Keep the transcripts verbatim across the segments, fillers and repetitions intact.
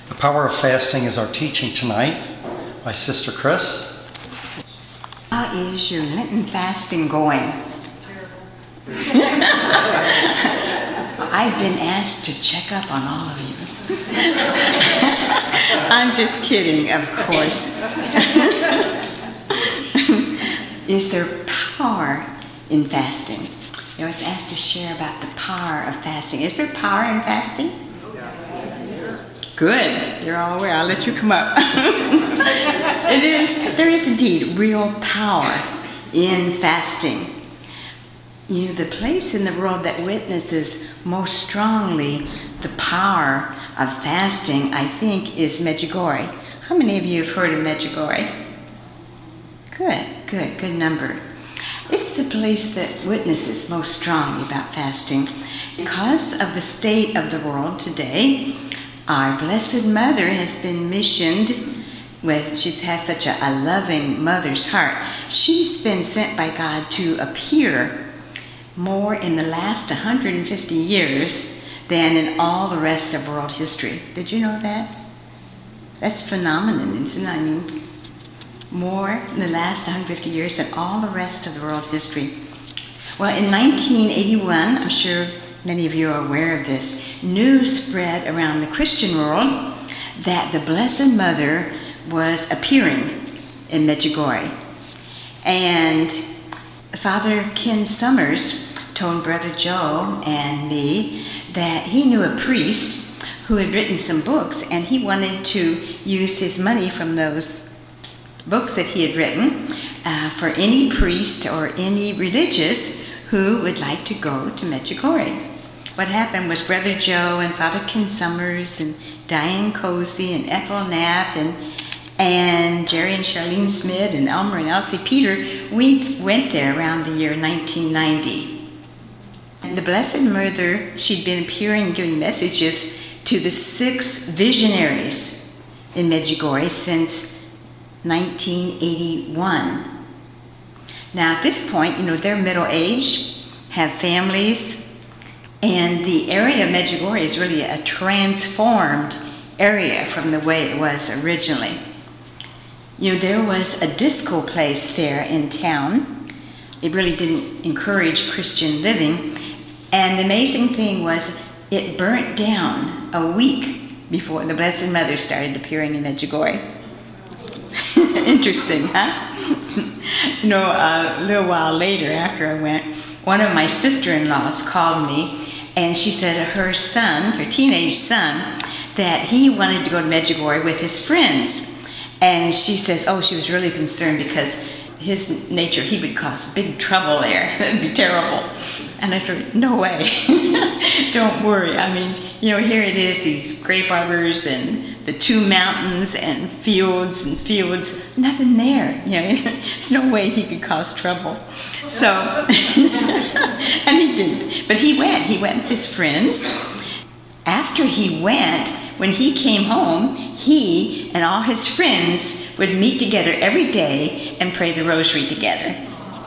The Power of Fasting is our teaching tonight by Sister Chris. How is your Lenten fasting going? I've been asked to check up on all of you. I'm just kidding, of course. Is there power in fasting? I was asked to share about the power of fasting. Is there power in fasting? Yes. Good. You're all aware. I'll let you come up. It is. There is indeed real power in fasting. You know, the place in the world that witnesses most strongly the power of fasting, I think, is Medjugorje. How many of you have heard of Medjugorje? Good, good, good number. It's the place that witnesses most strongly about fasting. Because of the state of the world today, our Blessed Mother has been missioned with, she has such a, a loving mother's heart. She's been sent by God to appear more in the last one hundred fifty years than in all the rest of world history. Did you know that? That's phenomenon, isn't it? I mean, more in the last one hundred fifty years than all the rest of the world history. Well, in nineteen eighty-one, I'm sure many of you are aware of this, news spread around the Christian world that the Blessed Mother was appearing in Medjugorje. And Father Ken Summers told Brother Joe and me that he knew a priest who had written some books, and he wanted to use his money from those books that he had written uh, for any priest or any religious who would like to go to Medjugorje. What happened was Brother Joe and Father Ken Summers and Diane Cozy and Ethel Knapp and and Jerry and Charlene Smith and Elmer and Elsie Peter, we went there around the year nineteen ninety. And the Blessed Mother, she'd been appearing, giving messages to the six visionaries in Medjugorje since nineteen eighty-one. Now at this point, you know, they're middle-aged, have families, and the area of Medjugorje is really a transformed area from the way it was originally. You know, there was a disco place there in town. It really didn't encourage Christian living. And the amazing thing was it burnt down a week before the Blessed Mother started appearing in Medjugorje. Interesting, huh? You know, uh, a little while later after I went, one of my sister-in-laws called me, and she said her son, her teenage son, that he wanted to go to Medjugorje with his friends. And she says, oh, she was really concerned because his nature, he would cause big trouble there. It'd be terrible. And I thought, no way. Don't worry. I mean, you know, here it is, these grape arbors and the two mountains and fields and fields. Nothing there. You know, there's no way he could cause trouble. So, and he didn't. But he went. He went with his friends. After he went, when he came home, he and all his friends would meet together every day and pray the rosary together.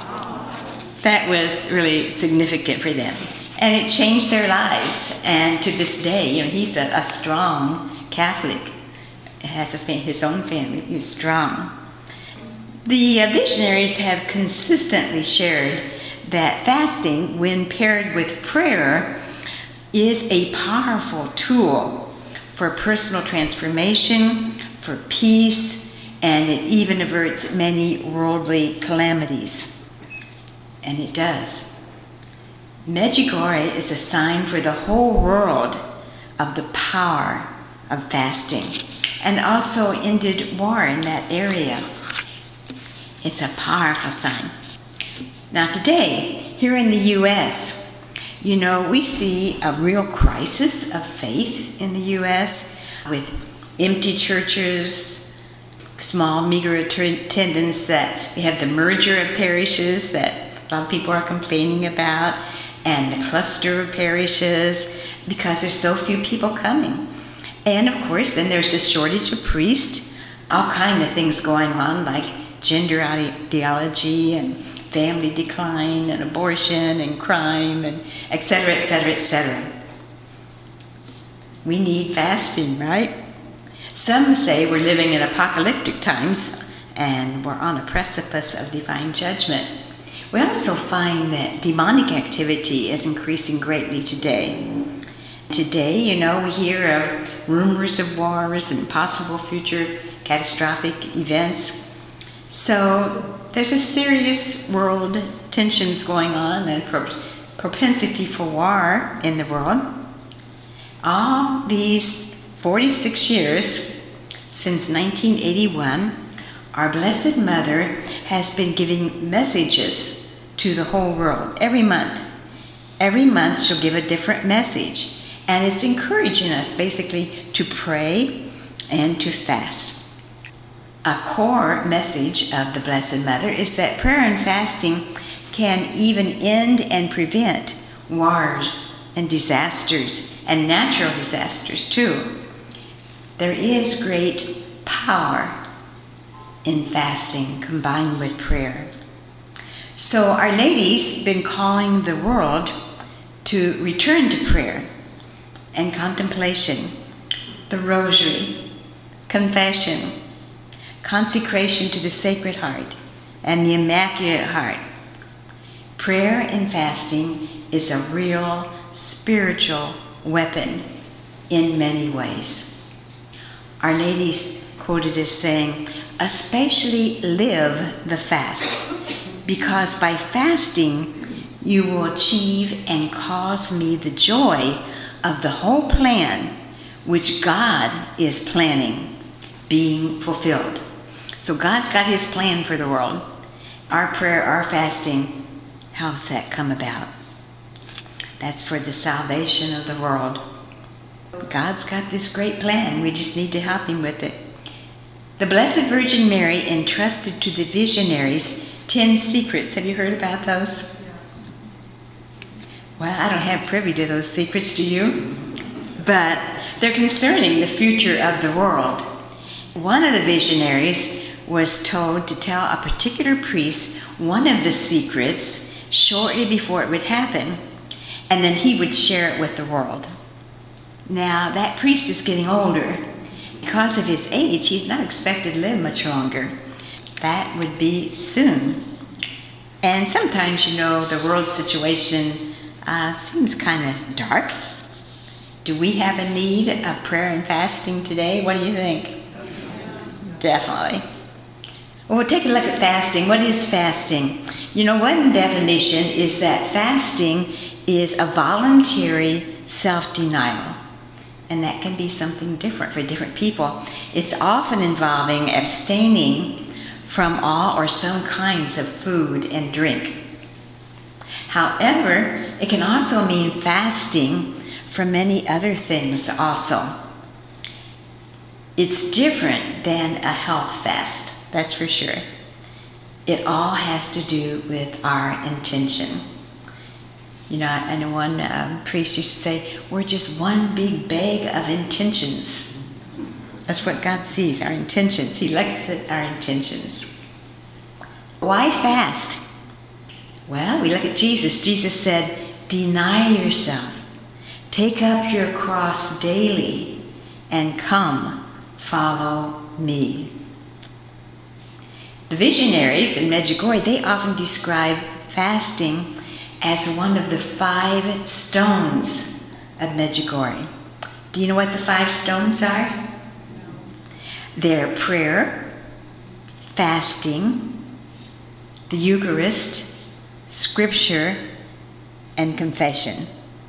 That was really significant for them. And it changed their lives. And to this day, you know, he's a, a strong Catholic. Has a fa- his own family. He's strong. The uh, visionaries have consistently shared that fasting, when paired with prayer, is a powerful tool for personal transformation, for peace, and it even averts many worldly calamities. And it does. Medjugorje is a sign for the whole world of the power of fasting, and also ended war in that area. It's a powerful sign. Now today, here in the U S, you know, we see a real crisis of faith in the U S with empty churches, small, meager attendance, that we have the merger of parishes that a lot of people are complaining about, and the cluster of parishes because there's so few people coming. And of course, then there's this shortage of priests, all kind of things going on like gender ideology and family decline and abortion and crime and et cetera, et cetera, et cetera. We need fasting, right? Some say we're living in apocalyptic times and we're on a precipice of divine judgment. We also find that demonic activity is increasing greatly today. Today, you know, we hear of rumors of wars and possible future catastrophic events. So there's a serious world tensions going on and pro- propensity for war in the world. All these forty-six years since nineteen eighty-one, our Blessed Mother has been giving messages to the whole world every month. Every month she'll give a different message, and it's encouraging us basically to pray and to fast. A core message of the Blessed Mother is that prayer and fasting can even end and prevent wars and disasters and natural disasters too. There is great power in fasting combined with prayer. So Our Lady's been calling the world to return to prayer and contemplation, the rosary, confession, consecration to the Sacred Heart and the Immaculate Heart. Prayer and fasting is a real spiritual weapon in many ways. Our Lady's quoted as saying, "Especially live the fast, because by fasting you will achieve and cause me the joy of the whole plan which God is planning being fulfilled." So God's got his plan for the world. Our prayer, our fasting, how's that come about? That's for the salvation of the world. God's got this great plan. We just need to help him with it. The Blessed Virgin Mary entrusted to the visionaries ten secrets. Have you heard about those? Well, I don't have privy to those secrets, do you? But they're concerning the future of the world. One of the visionaries was told to tell a particular priest one of the secrets shortly before it would happen, and then he would share it with the world. Now, that priest is getting older. Because of his age, he's not expected to live much longer. That would be soon. And sometimes, you know, the world situation uh, seems kind of dark. Do we have a need of prayer and fasting today? What do you think? Definitely. Well, we'll take a look at fasting. What is fasting? You know, one definition is that fasting is a voluntary self-denial. And that can be something different for different people. It's often involving abstaining from all or some kinds of food and drink. However, it can also mean fasting from many other things also. It's different than a health fast, that's for sure. It all has to do with our intention. You know, and one um, priest used to say, we're just one big bag of intentions. That's what God sees, our intentions. He looks at our intentions. Why fast? Well, we look at Jesus. Jesus said, deny yourself. Take up your cross daily and come, follow me. The visionaries in Medjugorje, they often describe fasting as one of the five stones of Medjugorje. Do you know what the five stones are? They're prayer, fasting, the Eucharist, scripture, and confession.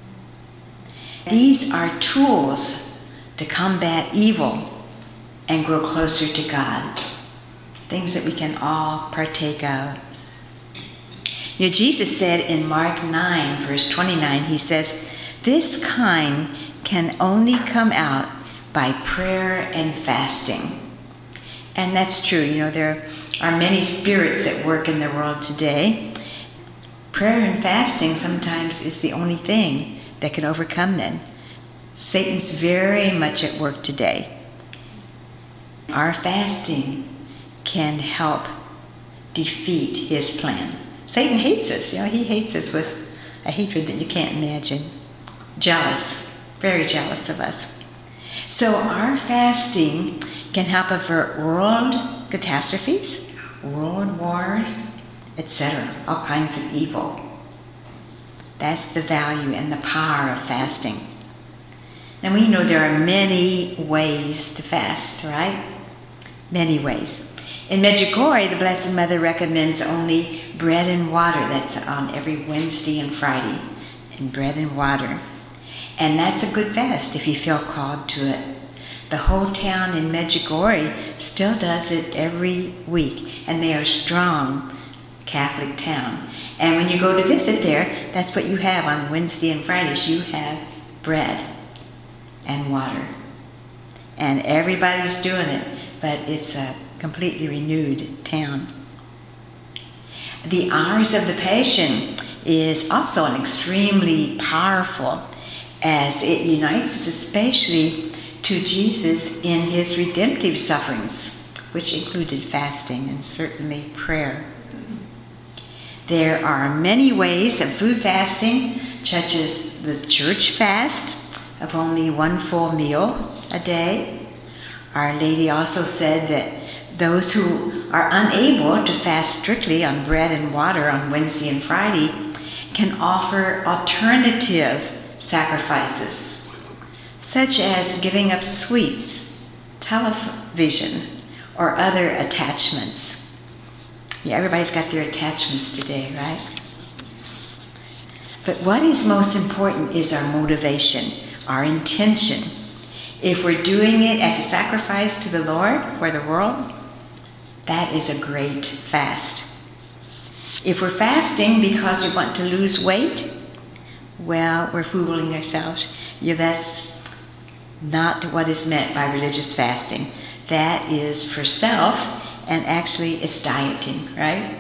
These are tools to combat evil and grow closer to God. Things that we can all partake of. You know, Jesus said in Mark nine, verse twenty-nine, he says, this kind can only come out by prayer and fasting. And that's true. You know, there are many spirits at work in the world today. Prayer and fasting sometimes is the only thing that can overcome them. Satan's very much at work today. Our fasting can help defeat his plan. Satan hates us. You know, he hates us with a hatred that you can't imagine. Jealous, very jealous of us. So our fasting can help avert world catastrophes, world wars, et cetera, all kinds of evil. That's the value and the power of fasting. And we know there are many ways to fast, right? Many ways. In Medjugorje, the Blessed Mother recommends only bread and water. That's on every Wednesday and Friday, and bread and water. And that's a good fast if you feel called to it. The whole town in Medjugorje still does it every week, and they are a strong Catholic town. And when you go to visit there, that's what you have on Wednesday and Fridays. You have bread and water. And everybody's doing it, but it's a completely renewed town. The Hours of the Passion is also an extremely powerful, as it unites us especially to Jesus in his redemptive sufferings, which included fasting and certainly prayer. There are many ways of food fasting, such as the church fast of only one full meal a day. Our Lady also said that those who are unable to fast strictly on bread and water on Wednesday and Friday can offer alternative sacrifices, such as giving up sweets, television, or other attachments. Yeah, everybody's got their attachments today, right? But what is most important is our motivation, our intention. If we're doing it as a sacrifice to the Lord for the world, that is a great fast. If we're fasting because we want to lose weight, well, we're fooling ourselves. Yeah, that's not what is meant by religious fasting. That is for self, and actually it's dieting, right?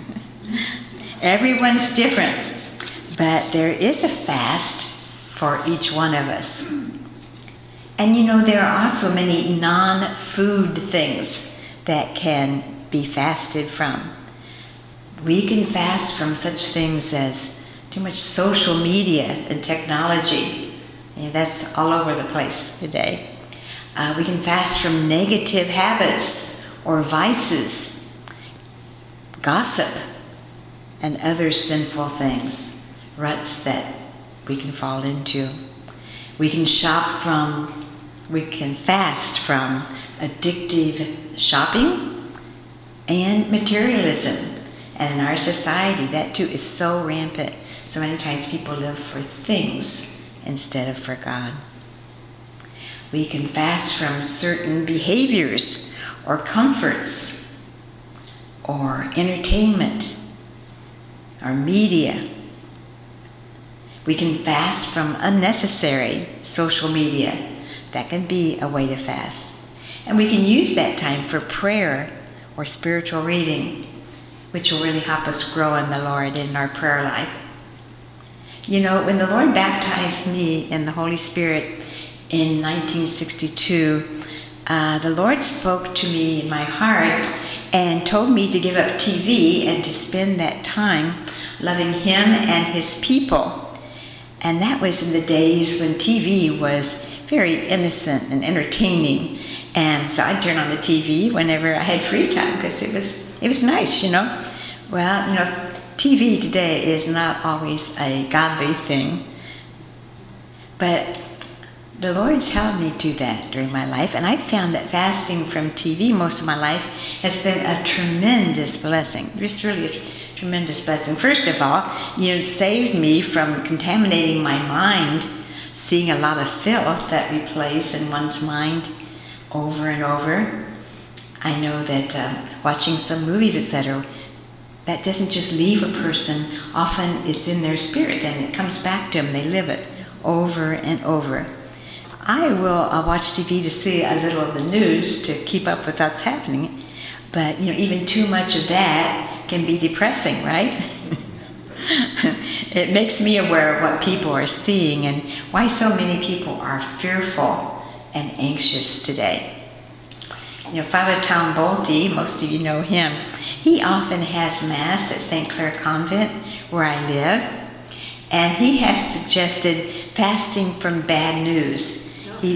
Everyone's different, but there is a fast for each one of us. And you know, there are also many non-food things that can be fasted from. We can fast from such things as too much social media and technology. You know, that's all over the place today. Uh, we can fast from negative habits or vices, gossip, and other sinful things, ruts that we can fall into. We can shop from, we can fast from addictive shopping and materialism. And in our society, that too is so rampant. So many times people live for things instead of for God. We can fast from certain behaviors or comforts or entertainment or media. We can fast from unnecessary social media. That can be a way to fast. And we can use that time for prayer or spiritual reading, which will really help us grow in the Lord in our prayer life. You know, when the Lord baptized me in the Holy Spirit in nineteen sixty-two, uh, the Lord spoke to me in my heart and told me to give up T V and to spend that time loving Him and His people. And that was in the days when T V was very innocent and entertaining. And so I'd turn on the T V whenever I had free time because it was it was nice, you know. Well, you know, T V today is not always a godly thing. But the Lord's helped me do that during my life. And I've found that fasting from T V most of my life has been a tremendous blessing. Just really a tremendous blessing. First of all, you know, it saved me from contaminating my mind, seeing a lot of filth that replays in one's mind over and over. I know that um, watching some movies, et cetera, that doesn't just leave a person. Often it's in their spirit, then it comes back to them. They live it over and over. I will uh, watch T V to see a little of the news to keep up with what's happening, but you know, even too much of that can be depressing, right? It makes me aware of what people are seeing and why so many people are fearful and anxious today. You know, Father Tom Bolte, most of you know him, he often has Mass at Saint Clare Convent, where I live, and he has suggested fasting from bad news. He,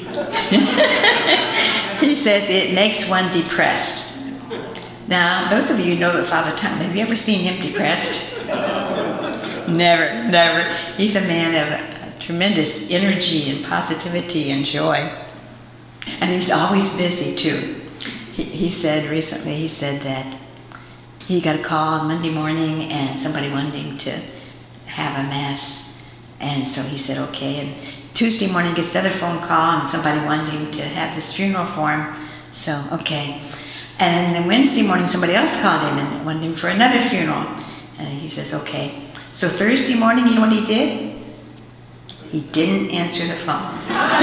he says it makes one depressed. Now, those of you who know that Father Tom, have you ever seen him depressed? Never, never. He's a man of tremendous energy and positivity and joy. And he's always busy, too. He, he said recently, he said that he got a call on Monday morning and somebody wanted him to have a mass. And so he said, okay. And Tuesday morning gets another phone call and somebody wanted him to have this funeral for him. So, okay. And then Wednesday morning somebody else called him and wanted him for another funeral. And he says, okay. So Thursday morning, you know what he did? He didn't answer the phone.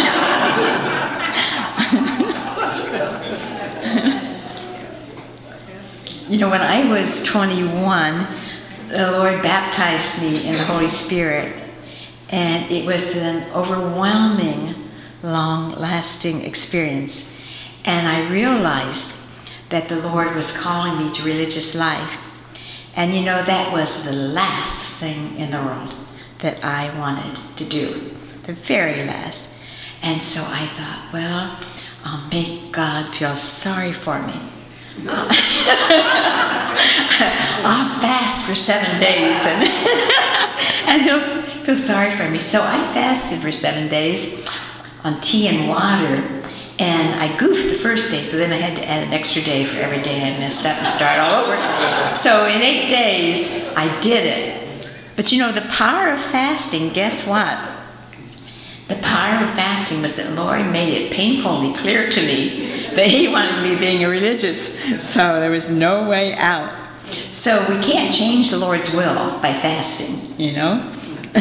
You know, when I was twenty-one, the Lord baptized me in the Holy Spirit. And it was an overwhelming, long-lasting experience. And I realized that the Lord was calling me to religious life. And you know, that was the last thing in the world that I wanted to do. The very last. And so I thought, well, I'll make God feel sorry for me. I'll fast for seven days and, and he'll feel sorry for me. So I fasted for seven days on tea and water. And I goofed the first day, so then I had to add an extra day for every day I messed up and start all over. So in eight days, I did it. But you know, the power of fasting, guess what? The power of fasting was that Lord made it painfully clear to me that he wanted me being a religious. So there was no way out. So we can't change the Lord's will by fasting, you know?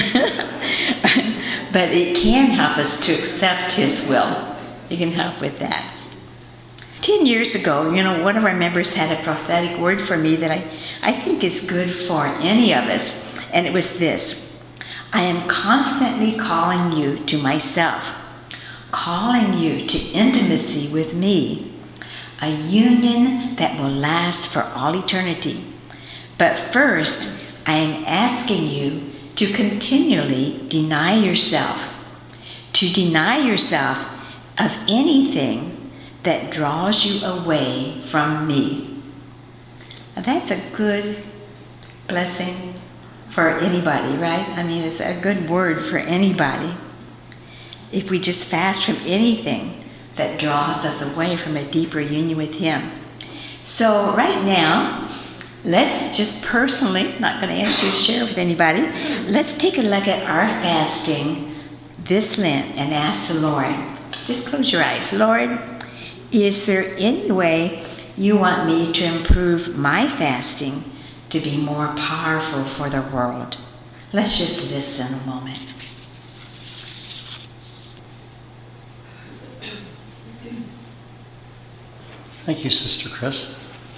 But it can help us to accept his will. You can help with that. Ten years ago, you know, one of our members had a prophetic word for me that I, I think is good for any of us. And it was this: I am constantly calling you to myself, calling you to intimacy with me, a union that will last for all eternity. But first, I am asking you to continually deny yourself, to deny yourself of anything that draws you away from me. Now that's a good blessing for anybody, right? I mean, it's a good word for anybody. If we just fast from anything that draws us away from a deeper union with him. So right now, let's just personally, not going to ask you to share with anybody, let's take a look at our fasting this Lent and ask the Lord. Just close your eyes. Lord, is there any way you want me to improve my fasting to be more powerful for the world? Let's just listen a moment. Thank you, Sister Chris.